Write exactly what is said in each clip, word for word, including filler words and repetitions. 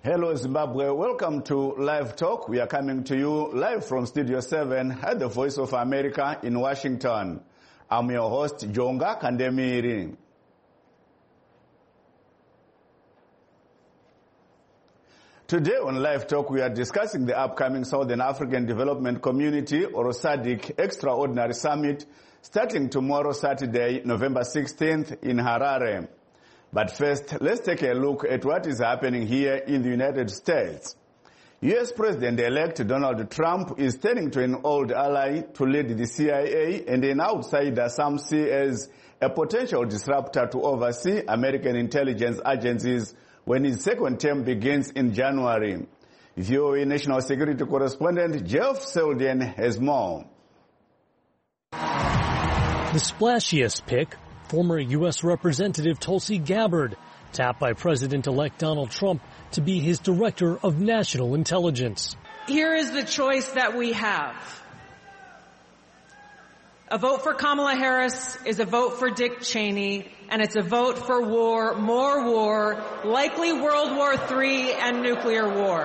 Hello Zimbabwe, welcome to Live Talk. We are coming to you live from Studio seven at the Voice of America in Washington. I'm your host, Jonga Kandemiri. Today on Live Talk, we are discussing the upcoming Southern African Development Community, or SADC, Extraordinary Summit, starting tomorrow, Saturday, November sixteenth, in Harare. But first, let's take a look at what is happening here in the United States. U S President-elect Donald Trump is turning to an old ally to lead the C I A and an outsider some see as a potential disruptor to oversee American intelligence agencies when his second term begins in January. V O A National Security Correspondent Jeff Selden has more. The splashiest pick, former U S Representative Tulsi Gabbard, tapped by President-elect Donald Trump to be his Director of National Intelligence. Here is the choice that we have. A vote for Kamala Harris is a vote for Dick Cheney, and it's a vote for war, more war, likely World War Three and nuclear war.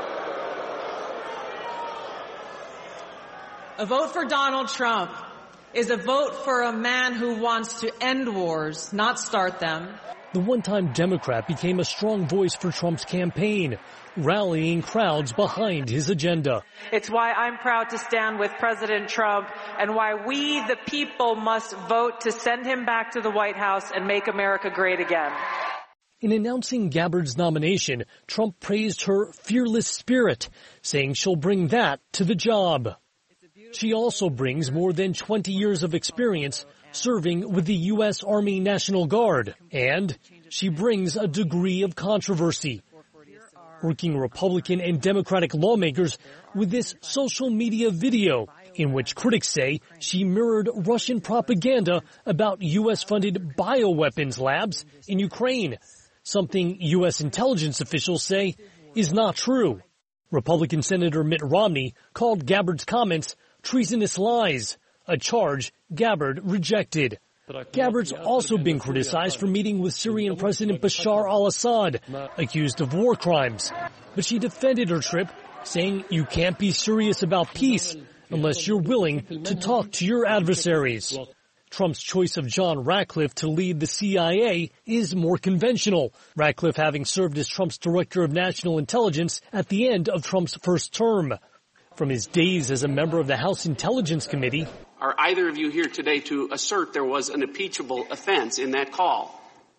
A vote for Donald Trump is a vote for a man who wants to end wars, not start them. The one-time Democrat became a strong voice for Trump's campaign, rallying crowds behind his agenda. It's why I'm proud to stand with President Trump and why we, the people, must vote to send him back to the White House and make America great again. In announcing Gabbard's nomination, Trump praised her fearless spirit, saying she'll bring that to the job. She also brings more than twenty years of experience serving with the U S Army National Guard, and she brings a degree of controversy, working Republican and Democratic lawmakers with this social media video in which critics say she mirrored Russian propaganda about U S-funded bioweapons labs in Ukraine, something U S intelligence officials say is not true. Republican Senator Mitt Romney called Gabbard's comments treasonous lies, a charge Gabbard rejected. Gabbard's also been criticized for meeting with Syrian President Bashar al-Assad, accused of war crimes. But she defended her trip, saying you can't be serious about peace unless you're willing to talk to your adversaries. Trump's choice of John Ratcliffe to lead the C I A is more conventional, Ratcliffe having served as Trump's Director of National Intelligence at the end of Trump's first term. From his days as a member of the House Intelligence Committee. Are either of you here today to assert there was an impeachable offense in that call?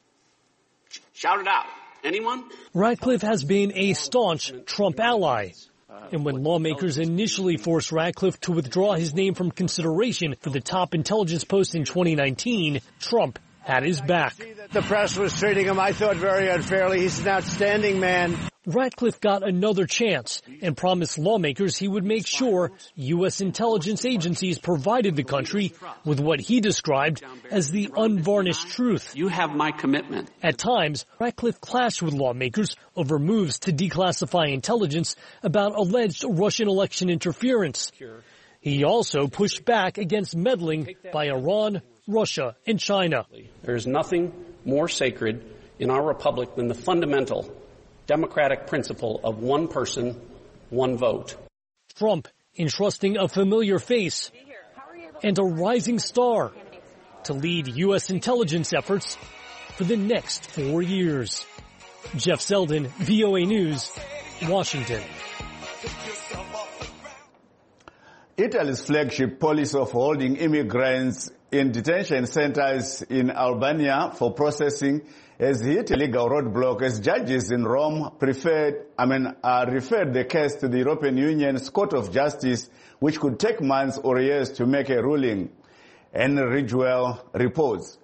Shout it out. Anyone? Ratcliffe has been a staunch Trump ally. And when lawmakers initially forced Ratcliffe to withdraw his name from consideration for the top intelligence post in twenty nineteen, Trump had his back. The press was treating him, I thought, very unfairly. He's an outstanding man. Ratcliffe got another chance and promised lawmakers he would make sure U S intelligence agencies provided the country with what he described as the unvarnished truth. You have my commitment. At times, Ratcliffe clashed with lawmakers over moves to declassify intelligence about alleged Russian election interference. He also pushed back against meddling by Iran, Russia, and China. There is nothing more sacred in our republic than the fundamental democratic principle of one person, one vote. Trump entrusting a familiar face and a rising star to lead U S intelligence efforts for the next four years. Jeff Selden, V O A News, Washington. Italy's flagship policy of holding immigrants in detention centers in Albania for processing has hit a legal roadblock as judges in Rome preferred, I mean, uh, referred the case to the European Union's Court of Justice, which could take months or years to make a ruling. Henry Ridgewell reports.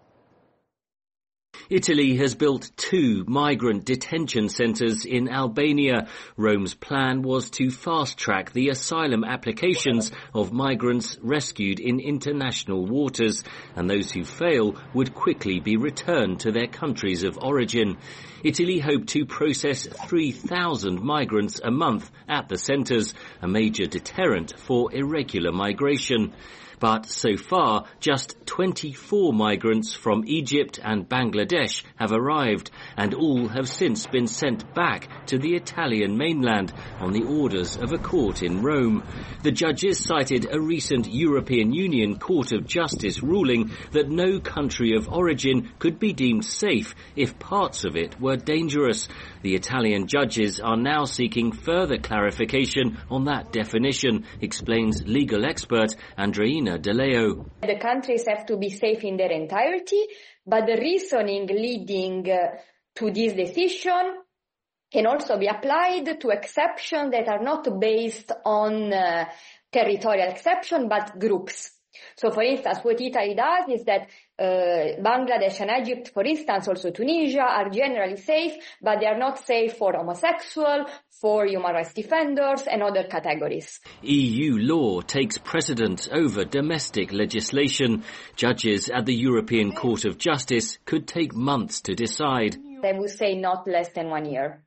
Italy has built two migrant detention centres in Albania. Rome's plan was to fast-track the asylum applications of migrants rescued in international waters, and those who fail would quickly be returned to their countries of origin. Italy hoped to process three thousand migrants a month at the centres, a major deterrent for irregular migration. But so far, just twenty-four migrants from Egypt and Bangladesh have arrived, and all have since been sent back to the Italian mainland on the orders of a court in Rome. The judges cited a recent European Union Court of Justice ruling that no country of origin could be deemed safe if parts of it were dangerous. The Italian judges are now seeking further clarification on that definition, explains legal expert Andreina De Leo. The countries have to be safe in their entirety, but the reasoning leading uh, to this decision can also be applied to exceptions that are not based on uh, territorial exception, but groups. So, for instance, what Italy does is that uh, Bangladesh and Egypt, for instance, also Tunisia, are generally safe, but they are not safe for homosexual, for human rights defenders and other categories. E U law takes precedence over domestic legislation. Judges at the European Court of Justice could take months to decide. I would say not less than one year.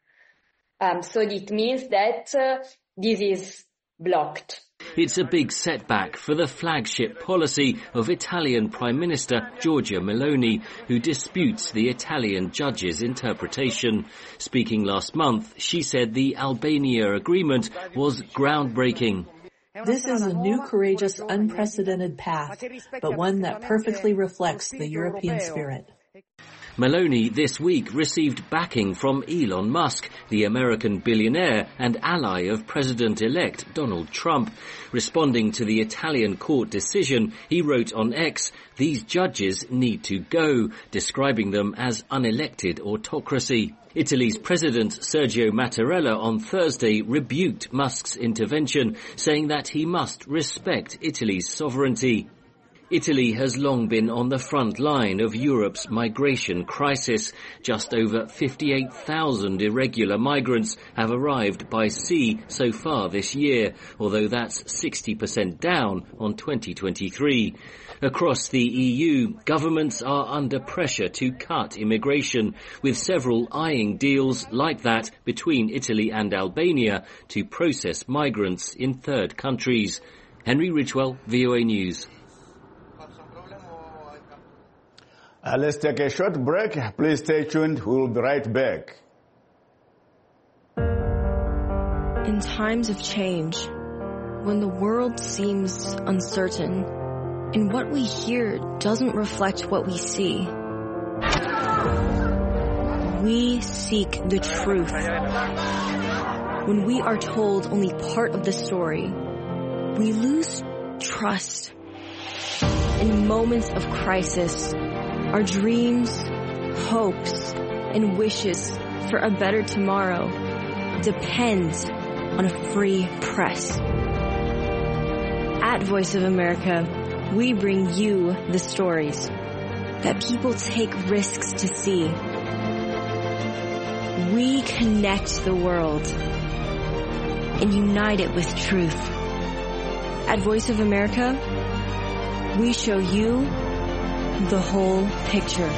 Um, so it means that uh, this is blocked. It's a big setback for the flagship policy of Italian Prime Minister Giorgia Meloni, who disputes the Italian judge's interpretation. Speaking last month, she said the Albania agreement was groundbreaking. This is a new, courageous, unprecedented path, but one that perfectly reflects the European spirit. Meloni this week received backing from Elon Musk, the American billionaire and ally of President-elect Donald Trump. Responding to the Italian court decision, he wrote on X, "These judges need to go," describing them as unelected autocracy. Italy's President Sergio Mattarella on Thursday rebuked Musk's intervention, saying that he must respect Italy's sovereignty. Italy has long been on the front line of Europe's migration crisis. Just over fifty-eight thousand irregular migrants have arrived by sea so far this year, although that's sixty percent down on twenty twenty-three. Across the E U, governments are under pressure to cut immigration, with several eyeing deals like that between Italy and Albania to process migrants in third countries. Henry Ridgwell, V O A News. Uh, let's take a short break. Please stay tuned. We will be right back. In times of change, when the world seems uncertain and what we hear doesn't reflect what we see, we seek the truth. When we are told only part of the story, we lose trust. In moments of crisis, our dreams, hopes, and wishes for a better tomorrow depend on a free press. At Voice of America, we bring you the stories that people take risks to see. We connect the world and unite it with truth. At Voice of America, we show you the whole picture.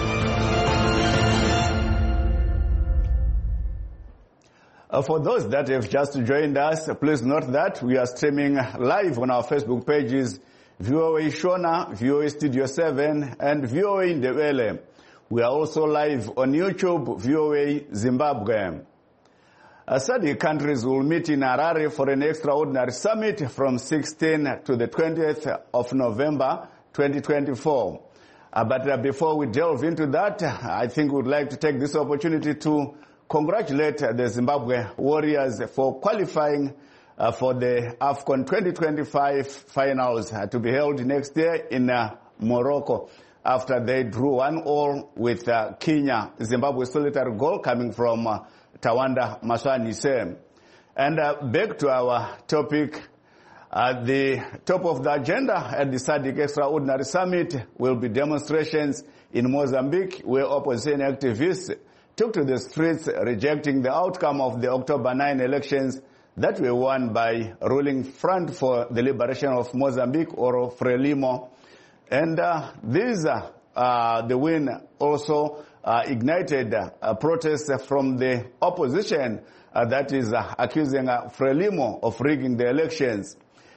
Uh, for those that have just joined us, please note that we are streaming live on our Facebook pages, V O A Shona, V O A Studio seven, and V O A Ndebele. We are also live on YouTube, V O A Zimbabwe. Uh, S A D C countries will meet in Harare for an extraordinary summit from sixteenth to the twentieth of November twenty twenty-four. Uh, but uh, before we delve into that, I think we'd like to take this opportunity to congratulate uh, the Zimbabwe Warriors for qualifying uh, for the AFCON twenty twenty-five finals uh, to be held next year in uh, Morocco after they drew one all with uh, Kenya. Zimbabwe's solitary goal coming from uh, Tawanda Maswanise. And uh, back to our topic. At the top of the agenda at the S A D C Extraordinary Summit will be demonstrations in Mozambique where opposition activists took to the streets rejecting the outcome of the October ninth elections that were won by ruling Front for the Liberation of Mozambique, or Frelimo. And uh, these, uh, uh, the win also uh, ignited uh, protests from the opposition uh, that is uh, accusing uh, Frelimo of rigging the elections.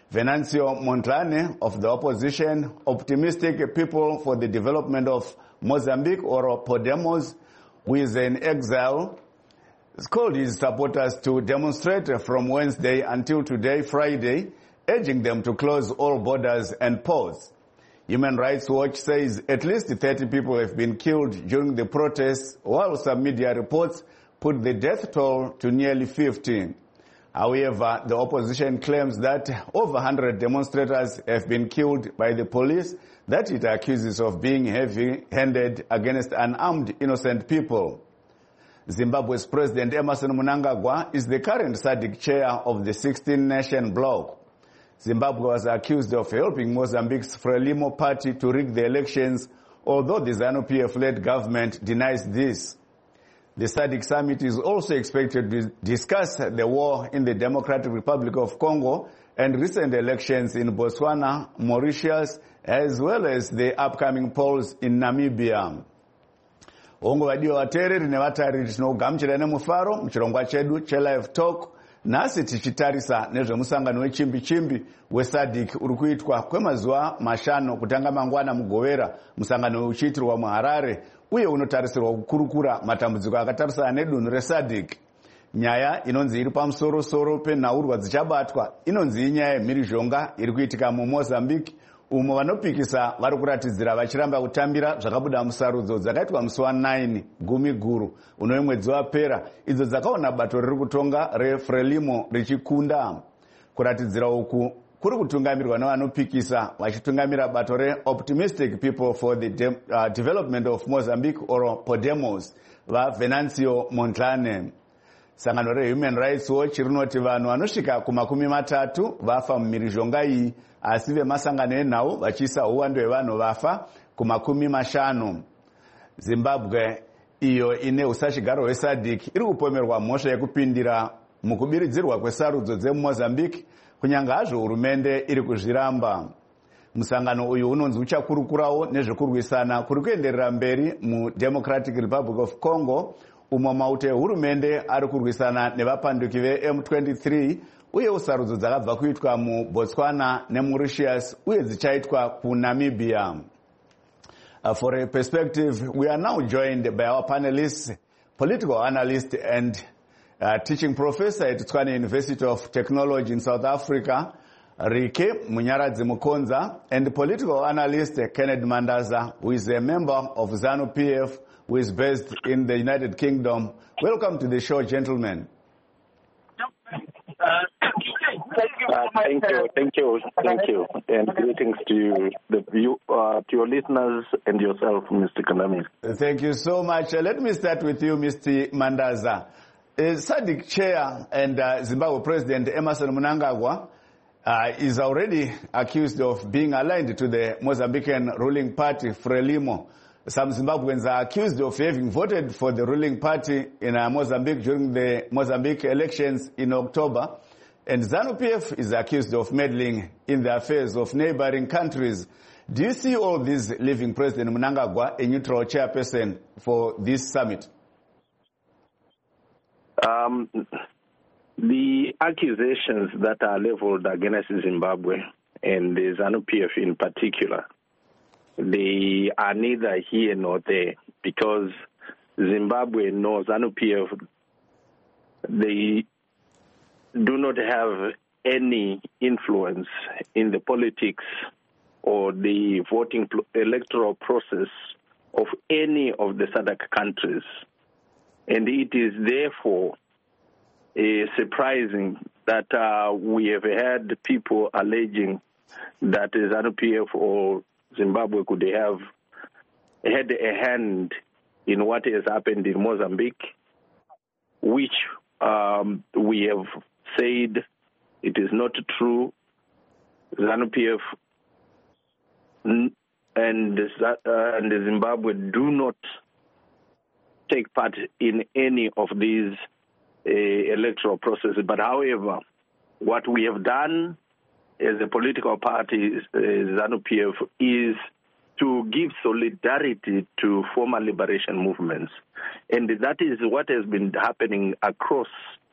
Venancio Mondlane of the opposition, Optimistic People for the Development of Mozambique, or Podemos, who is in exile, has called his supporters to demonstrate from Wednesday until today, Friday, urging them to close all borders and pause. Human Rights Watch says at least thirty people have been killed during the protests, while some media reports put the death toll to nearly fifty. However, the opposition claims that over one hundred demonstrators have been killed by the police that it accuses of being heavy-handed against unarmed innocent people. Zimbabwe's President Emmerson Mnangagwa is the current S A D C chair of the sixteen-nation bloc. Zimbabwe was accused of helping Mozambique's Frelimo party to rig the elections, although the ZANU P F-led government denies this. The S A D C summit is also expected to discuss the war in the Democratic Republic of Congo and recent elections in Botswana, Mauritius, as well as the upcoming polls in Namibia. Ongo vadio vateereri nevatariri tinogamuchira nemufaro muchirongwa chedu chelive talk. Nasi tichitarisa nezvemusangano wechimbi-chimbi weS A D C uri kuitwa kwemazuva mashanu kutanga mangwana mugovera, musangano uchiitirwa muHarare uye unotarisirwa kukurukura matambudziko akatarisana nedunhu reS A D C. Nyaya inonzi iri pamusoro-soro penhaurwa dzichabatwa inonzi inyaya yemhirizhonga iri kuitika muMozambique, umo vanopikisa vari kuratidzira vachiramba kutambira zvakabuda musarudzo dzakaitwa musi wa9 gumi guru unowe mwedzi wapera, idzo dzakaona bato riri kutonga reFrelimo richikunda. Kuratidzira uku kuri kutungamirwa nevanopikisa vachitungamira bato reOptimistic People for the De uh, Development of Mozambique, or Podemos, vaVenancio Mondlane. Sangano reHuman Rights Watch rinoti vanhu vanosvika kumakumi matatu vafa mumhirizhonga iyi, asi vemasangano enhau vachiisa uwando hwevanhu vafa kumakumi mashanu. Zimbabwe, iyo ine usachigaro hweS A D C, iri kupomerwa mhosva yekupindira mukubiridzirwa kwesarudzo dzemuMozambique, kunyanga hazvo hurumende iri kuzviramba. Musangano uyu unonzi uchakurukurawo nezvekurwisana kuri kuenderera mberi muDemocratic Republic of Congo, umo mauto ehurumende ari kurwisana nevapanduki veM twenty-three, uye sarudzo dzakabva kuitwa muBotswana neMauritius uye dzichaitwa kuNamibia. Uh, for a perspective, we are now joined by our panelists, political analyst and uh, teaching professor at Tshwane University of Technology in South Africa, Rike Munyaradzi Mukonza, and political analyst Kenneth Mandaza, who is a member of ZANU P F, who is based in the United Kingdom. Welcome to the show, gentlemen. Uh, thank you, thank you, thank you, and greetings to you, the view, uh, to your listeners and yourself, Mister Kanami. Thank you so much. Uh, let me start with you, Mister Mandaza. Uh, S A D C chair and uh, Zimbabwe President Emmerson Mnangagwa uh, is already accused of being aligned to the Mozambican ruling party, Frelimo. Some Zimbabweans are accused of having voted for the ruling party in uh, Mozambique during the Mozambique elections in October. And ZANU P F is accused of meddling in the affairs of neighboring countries. Do you see all this leaving President Mnangagwa a neutral chairperson for this summit? Um, the accusations that are leveled against Zimbabwe and the ZANU P F in particular, they are neither here nor there, because Zimbabwe nor ZANU P F, they do not have any influence in the politics or the voting electoral process of any of the S A D C countries. And it is therefore uh, surprising that uh, we have had people alleging that ZANU P F or Zimbabwe could have had a hand in what has happened in Mozambique, which um, we have said it is not true. ZANU P F and, uh, and Zimbabwe do not take part in any of these uh, electoral processes. But however, what we have done as a political party, uh, ZANU P F, is to give solidarity to former liberation movements. And that is what has been happening across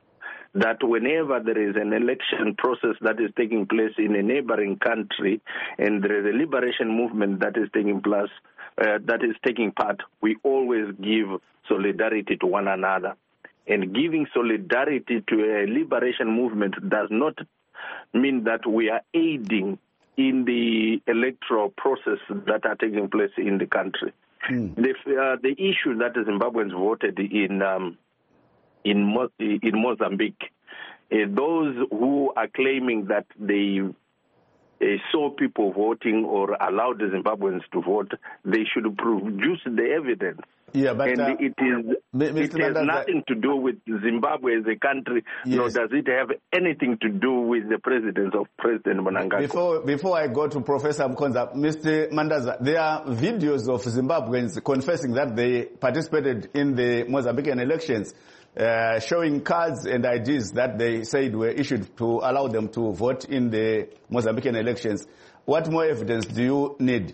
that whenever there is an election process that is taking place in a neighboring country and there is a liberation movement that is taking place, uh, that is taking part, we always give solidarity to one another. And giving solidarity to a liberation movement does not mean that we are aiding in the electoral process that are taking place in the country. Mm. The, uh, the issue that the Zimbabweans voted in um, in, Mo in Mozambique, uh, those who are claiming that they uh, saw people voting or allowed the Zimbabweans to vote, they should produce the evidence. Yeah, but and uh, it is it has nothing to do with Zimbabwe as a country, yes. Nor does it have anything to do with the presidents of President Mnangagwa. Before before I go to Professor Mkonza, Mister Mandaza, there are videos of Zimbabweans confessing that they participated in the Mozambican elections, uh, showing cards and I Ds that they said were issued to allow them to vote in the Mozambican elections. What more evidence do you need?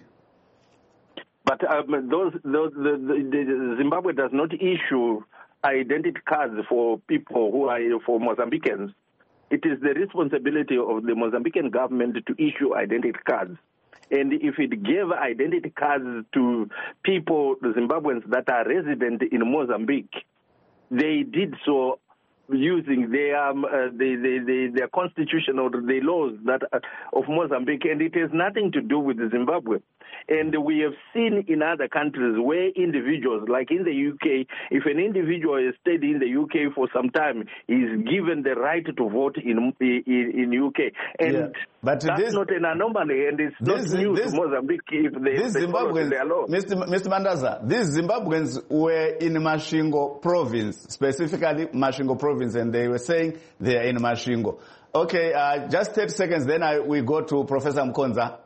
But um, those, those the, the, the Zimbabwe does not issue identity cards for people who are for Mozambicans. It is the responsibility of the Mozambican government to issue identity cards. And if it gave identity cards to people, the Zimbabweans that are resident in Mozambique, they did so using their um, uh, the, the, the, their constitution or the laws that uh, of Mozambique, and it has nothing to do with Zimbabwe. And we have seen in other countries where individuals, like in the U K, if an individual has stayed in the U K for some time, is given the right to vote in in, in U K. And yeah. But that's this, not an anomaly, and it's this, not new this, to Mozambique if they, this they follow their law. Mister Mister Mandaza, these Zimbabweans were in Masvingo province, specifically Masvingo province, and they were saying they are in Masvingo. Okay, uh, just thirty seconds, then I, we go to Professor Mkonza.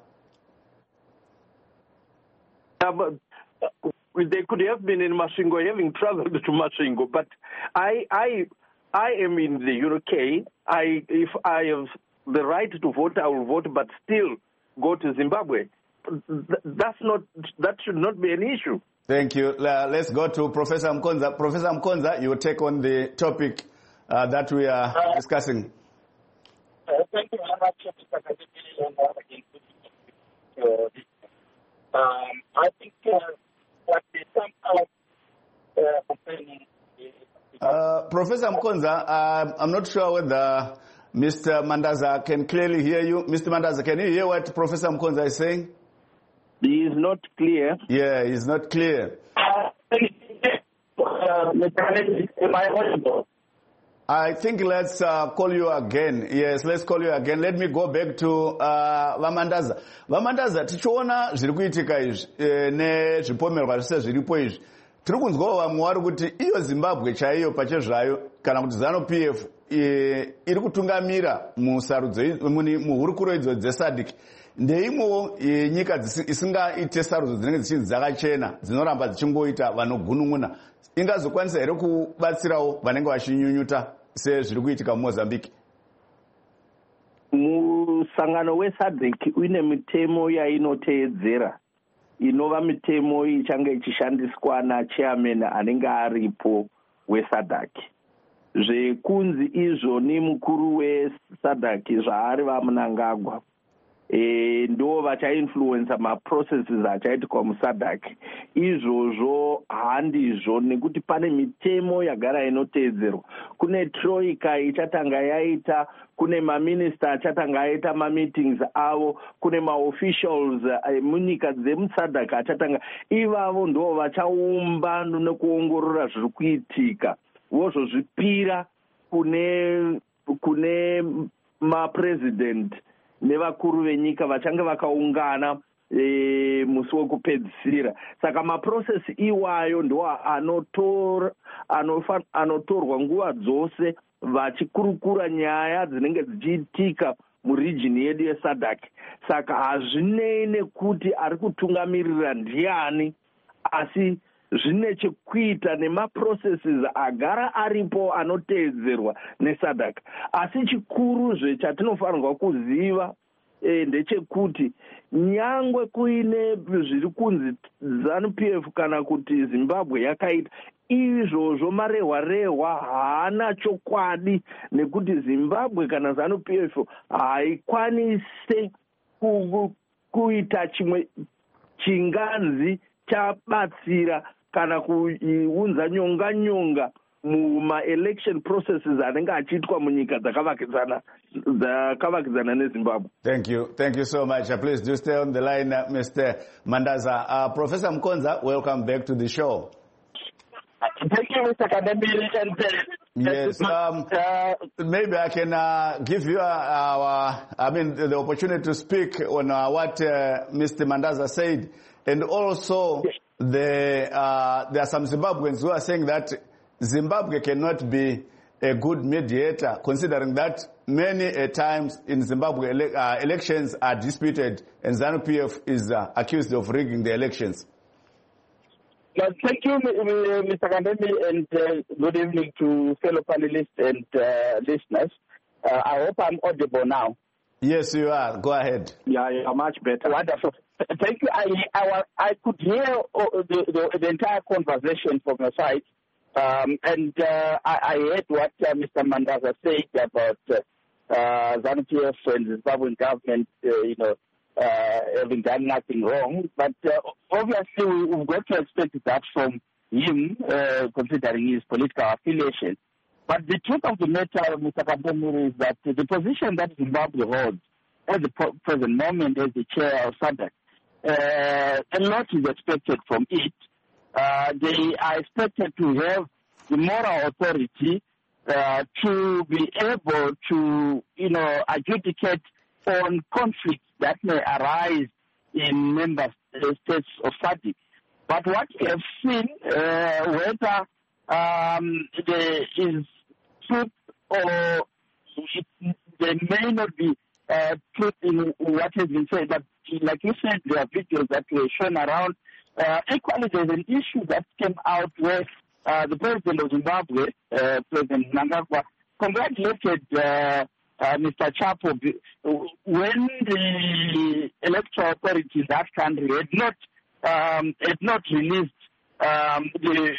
Uh, but, uh, they could have been in Masvingo, having traveled to Masvingo, but I, I, I am in the U K. I, if I have the right to vote, I will vote, but still go to Zimbabwe. That's not. That should not be an issue. Thank you. Uh, let's go to Professor Mkonza. Professor Mkonza, you take on the topic uh, that we are uh, discussing. Uh, thank you very much, Mister President. Um, I think uh, what is somehow uh, complaining is... Uh, Professor Mkonza, uh, I'm not sure whether Mister Mandaza can clearly hear you. Mister Mandaza, can you hear what Professor Mkonza is saying? He is not clear. Yeah, he's not clear. Uh, am I audible? I think let's uh, call you again. Yes, let's call you again. Let me go back to uh, Vamandaza. Vamandaza, tichiona zviri kuitika izvi nezvipomerwa zvese zviripo izvi. Tiri kunzwawo vamwe vari kuti iyo Zimbabwe chaiyo pachezvayo kana kuti ZANU-P F iri kutungamira musarudzo muhurukuro idzo dzeSADC ndeimwewo nyika isingaite sarudzo dzinenge dzichinzi dzakachena dzinoramba dzichingoita vanogunun'una. Ingazokwanisa here kubatsirawo vanenge vachinyunyuta sezviri kuitika muMozambique? Musangano weSADC une mitemo yainoteedzera inova mitemo ichange ichishandiswa nachairman anenge aripo weSADC. Zvekunzi izvoni mukuru weSADC zvaari vaMnangagwa E, ndo vachainfluensa maprocesses achaitikwa muSADC. Izvozvo handizvo nekuti pane mitemo yagara inoteedzerwa. Kune troika ichatanga yaita, kune maminista achatanga aita mameetings avo, kune maofficials uh, munyika dzemuSADC achatanga. Ivavo ndo vachaumba nekuongorora zviri kuitika. Vozvozvipira kune kune mapresident nevakuru venyika vachange vakaungana e, musi wekupedzisira. Saka maprocess iwayo ndo anotor, anofa, anotorwa nguva dzose vachikurukura nyaya dzinenge dzichiitika muregion yedu yeSADC. Saka hazvinei nekuti ari kutungamirira ndiani, asi zvine chekuita nemaprocesses agara aripo anoteedzerwa neSADC. Asi chikuru zve chatinofanirwa kuziva eh, ndechekuti nyangwe kuine zviri kunzi ZANU P F kana kuti Zimbabwe yakaita izvozvo marehwa rehwa haana chokwadi, nekuti Zimbabwe kana ZANU P F haikwanise ku, kuita chimwe chinganzi chabatsira kana kuunza nyonga nyonga muma-election processes anenge achiitwa munyika dzakavakidzana dzakavakidzana neZimbabwe. Thank you. Thank you so much. Uh, please do stay on the line, uh, Mister Mandaza. Uh, Professor Mkonza, welcome back to the show. Thank you, Mister Kadambiri. And, uh, yes, um, uh, maybe I can uh, give you, uh, our, I mean, the, the opportunity to speak on uh, what uh, Mister Mandaza said, and also the uh, there are some Zimbabweans who are saying that Zimbabwe cannot be a good mediator, considering that many uh, times in Zimbabwe ele uh, elections are disputed, and ZANU P F is uh, accused of rigging the elections. Well, thank you, Mister Kandemi, and uh, good evening to fellow panelists and uh, listeners. Uh, I hope I'm audible now. Yes, you are. Go ahead. Yeah, yeah, much better. Wonderful. Thank you. I I, I could hear the, the, the entire conversation from your side, um, and uh, I, I heard what uh, Mister Mandaza said about uh, uh, ZANU P F and the Zimbabwean government, uh, you know, uh, having done nothing wrong. But uh, obviously, we, we've got to expect that from him, uh, considering his political affiliation. But the truth of the matter, Mister Kandemi, is that the position that Zimbabwe holds at the present moment as the chair of SADC, uh, a lot is expected from it. Uh, they are expected to have the moral authority uh, to be able to, you know, adjudicate on conflicts that may arise in member states of SADC. But what we have seen, uh, whether um, there is truth or it, there may not be uh, truth in what has been said, but like you said, there are videos that were shown around. Uh, equally, there's an issue that came out where uh, the president of Zimbabwe, uh, President Mnangagwa, congratulated uh, uh, Mister Chapo when the electoral authority in that country had not um, had not released um, the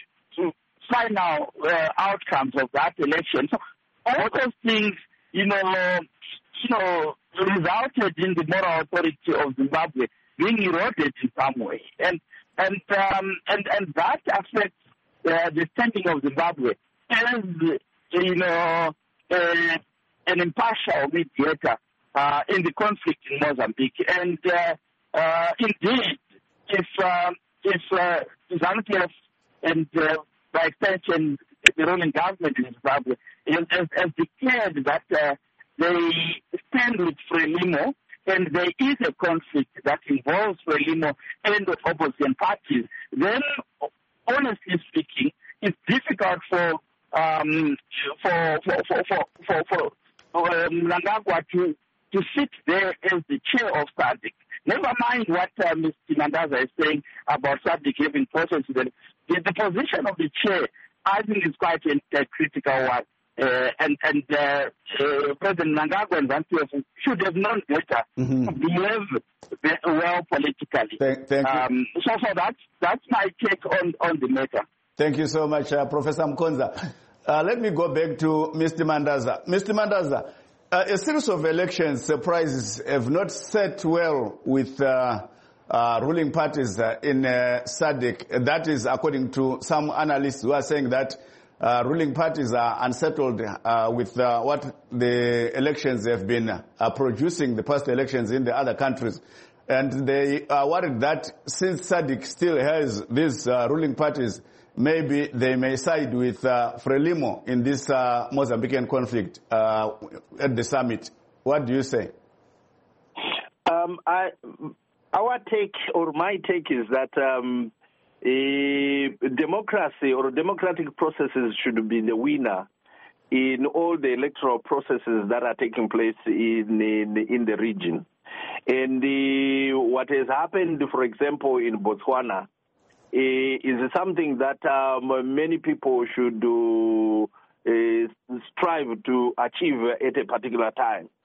final uh, outcomes of that election. So all those things, you know, you know, resulted in the moral authority of Zimbabwe being eroded in some way, and and um, and and that affects uh, the standing of Zimbabwe as, you know, uh, an impartial mediator uh, in the conflict in Mozambique. And uh, uh, indeed, if uh, if uh, ZANU P F and uh, by extension the ruling government in Zimbabwe has, has declared that uh, they stand with Frelimo, and there is a conflict that involves Frelimo and the opposition parties, then, honestly speaking, it's difficult for um, for for for for, for, for um, Mnangagwa to to sit there as the chair of SADC. Never mind what uh, Mister Mandaza is saying about SADC having processes. The, the position of the chair, I think, is quite a, a critical one. Uh, and and uh, uh, President Mnangagwa and ZANU P F should have known better mm-hmm. to behave well politically. Thank, thank um, you. So, so that's, that's my take on, on the matter. Thank you so much, uh, Professor Mkonza. Uh, let me go back to Mister Mandaza. Mister Mandaza, uh, a series of election surprises have not set well with uh, uh, ruling parties uh, in uh, SADC. That is according to some analysts who are saying that Uh, ruling parties are unsettled uh, with uh, what the elections have been uh, producing, the past elections in the other countries. And they are worried that since SADC still has these uh, ruling parties, maybe they may side with uh, Frelimo in this uh, Mozambican conflict uh, at the summit. What do you say? Um, I, our take, or my take, is that um, A democracy or democratic processes should be the winner in all the electoral processes that are taking place in in, in the region. And the, what has happened, for example, in Botswana, is something that um, many people should do, uh, strive to achieve at a particular time.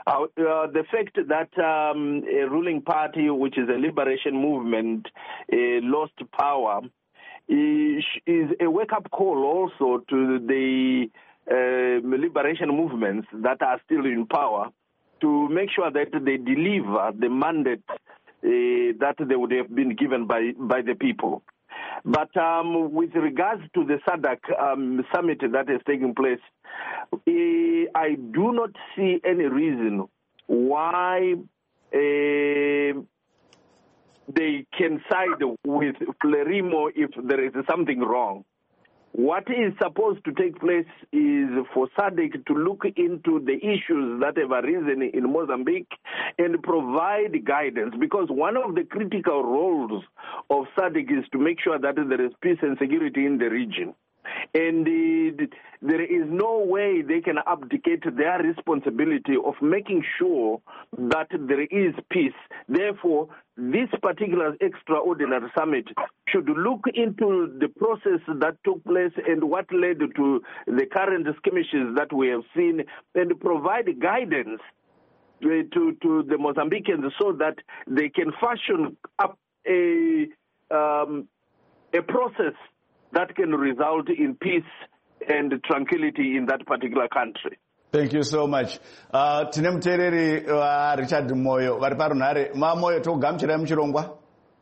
Uh, uh, the fact that um, a ruling party, which is a liberation movement, uh, lost power is, is a wake-up call also to the uh, liberation movements that are still in power to make sure that they deliver the mandate uh, that they would have been given by, by the people. But um, with regards to the SADC um, summit that is taking place, uh, I do not see any reason why uh, they can side with Frelimo if there is something wrong. What is supposed to take place is for SADC to look into the issues that have arisen in Mozambique and provide guidance, because one of the critical roles of SADC is to make sure that there is peace and security in the region. And uh, there is no way they can abdicate their responsibility of making sure that there is peace. Therefore, this particular extraordinary summit should look into the process that took place and what led to the current skirmishes that we have seen, and provide guidance to, to the Mozambicans so that they can fashion up a, um, a process that can result in peace and tranquility in that particular country. Thank you so much. Uh, tine mutereri uh, Richard Moyo vari parunhare. Ma Moyo tokugamuchirai muchirongwa?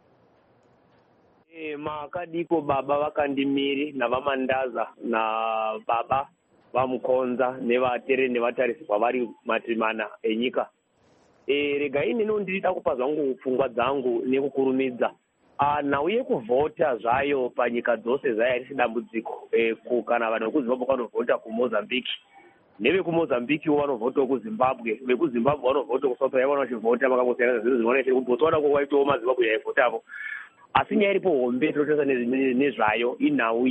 Eh, makadiko baba vakandimiri navamandaza na baba vamukonza nevatere nevatarisi kwavari matimana enyika. Eh, regai nino ndirida kupa zvangu pfungwa dzangu nekukurumidza. Uh, nauye kuvhota zvayo panyika dzose zvaya risi dambudziko eh, kana vanhu vekuzimbabwe vanovhota kumozambiki nevekuMozambique vanovhota kuZimbabwe, vekuZimbabwe vanovhota kuSouth Africa vanovhota vakangosiyana zvinhu zvinooneka kuti botswana kwaitoo maZimbabwe yaivhotapo. Asi nyaya iripo hombe tinotarisa nezvayo inhau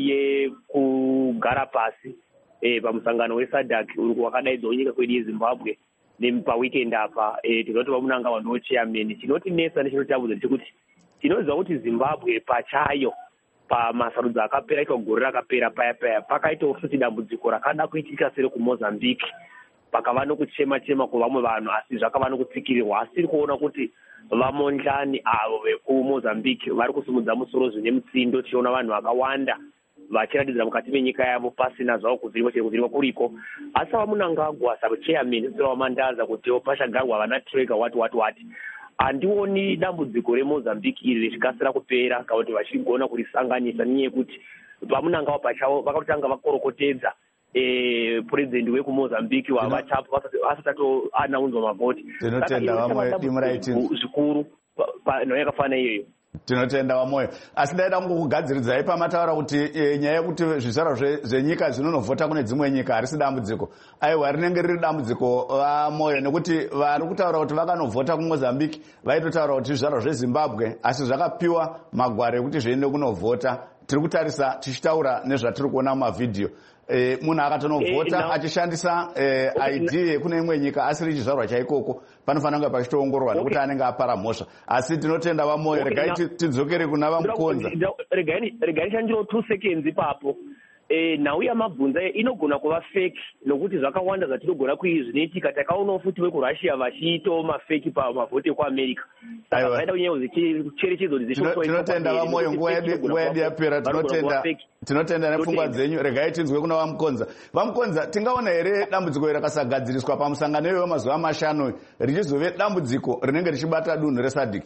yekugara pasi eh, pamusangano weSADC uri wakadaidzwa nyika kwedu yeZimbabwe paweekend apa eh, tinoti vamunanga vanhu chairman chinotinetsa nechinotambudza ndechekuti tinoziva kuti Zimbabwe pachayo pamasarudzo akapera ika gore rakapera paya paya pakaitawo futi dambudziko rakada kuitika sere kuMozambique pakava nokuchema chema kuvamwe vanhu asi zvakava nokutsikirirwa. Asi tiri kuona kuti vamondlani avo vekuMozambique vari kusumudza musoro zvine mutsindo, tichiona vanhu vakawanda vachiratidzira mukati menyika yavo pasina zvavo kuvhirimwa chero kuvhirimwa kuriko. Asi vamunangagwa sachairman sera wamandaza kutiwo pachagarwa vana trega wati wati wati handioni dambudziko reMozambique iri richikasira kupera kana kuti vachigona kurisanganisa nenyaya yekuti vamunangavo pachavo vakatotanga vakorokotedza eh president wekuMozambique wavachapo asati atoanaunzwa mavhoti. Tinotenda vamwe dimuraiti zvikuru panhau yakafanana iyoyo. Tinotenda vamoyo. Asi ndaida kukugadziridzai pamataura kuti e, nyaya yekuti zvizvarwa zvenyika zvinonovhota kune dzimwe nyika harisi dambudziko. Aiwa rinenge riri dambudziko vamoyo nekuti vari kutaura kuti vakanovhota kuMozambique vaitotaura kuti zvizvarwa zveZimbabwe asi zvakapiwa magwaro ekuti zviende kunovhota. Tiri kutarisa tichitaura nezvatiri kuona mumavhidhiyo. E, munhu akatonovhota e, achishandisa e, I D yekune imwe nyika asiri chizvarwa chaikoko panofanira kunge pachitoongororwa nekuti anenge apara mhosva. Asi tinotenda vamoyo. Regai tidzokere kuna vamukonza. Regai shandiro two seconds ipapo. Eh, nhau yamabvunza inogona kuva fake nokuti zvakawanda zvatinogona kuizvinoitika. Takaonawo futi vekuRussia vachiitawo mafeki pamavhoti ekuAmerica. Saka zvaida kunyanya kucherechedzo tinotenda vamoyo. Nguva yedu yapera. Tinotenda tinotenda nepfungwa dzenyu. Regai tinzwe kuna vamukonza. Vamukonza, tingaona here dambudziko rakasagadziriswa pamusangano iyoyo mazuva mashanu richizove dambudziko rinenge richibata dunhu reSADC?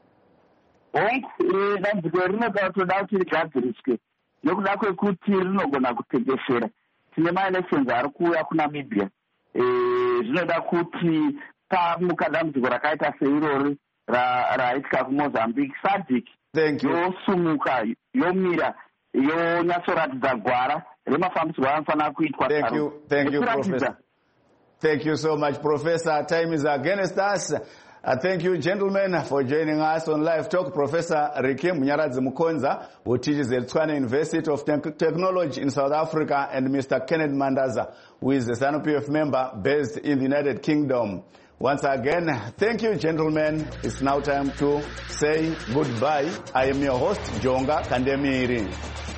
Dambudziko rinoda kutoda kuti rigadziriswe nekuda kwekuti rinogona kutekeshera. Tine maelections ari kuuya kuNamibia. Zvinoda kuti pamuka dambudziko rakaita seirori raitika kuMozambique, SADC yosumuka yomira yonyatsoratidza gwara remafambisiro anofanira kuitwa. Thank you, thank you, Professor. Thank you so much, Professor. Time is against us. Uh, thank you, gentlemen, for joining us on Live Talk. Professor Riki Munyaradzi Mukonza, who teaches at Tshwane University of Te Technology in South Africa, and Mister Kenneth Mandaza, who is a ZANU-P F member based in the United Kingdom. Once again, thank you, gentlemen. It's now time to say goodbye. I am your host, Jonga Kandemiri.